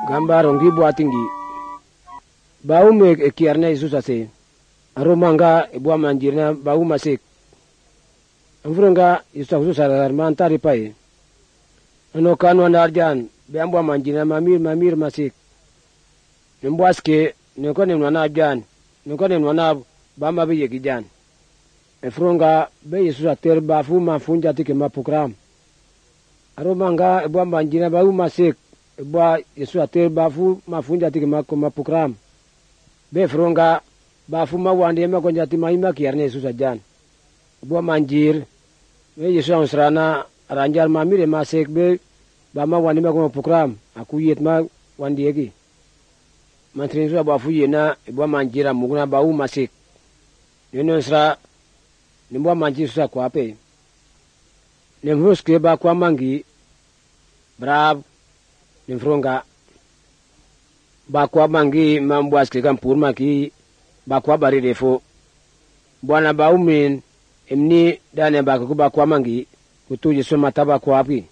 gamba rongi buatingi baume kiarna Yesus ase aromanga ibwa manjirna bauma sek amfuranga Yesus armantari pai ano kanu anarjan beambwa manjirna mamir masik nembwaske nekone mwana jan nekone mwana bama be yegijan efronga be Yesus ater bafu mafunja tike mapukram aromanga ibwa manjirna bauma sek ibwa Yesus ater bafu mafunja tike mapukram be fronga bafu mawande makonja timaima kiarne Yesus ajan ibwa manjir be Yesus ansrana ranjar mamire masek be bama wande mapukram akuyet ma wandegi mantrin su bafu yena ibwa manjira muguna bau masik neno sra nimbo manjir su kwape nemhus ke ba kwa mangi brab nimfronga ba kwa mangi mambwas ke kampur maki ba kwa bari defo bwana baumin imni dane ba kwa mangi kutu Yesu mataba kwa api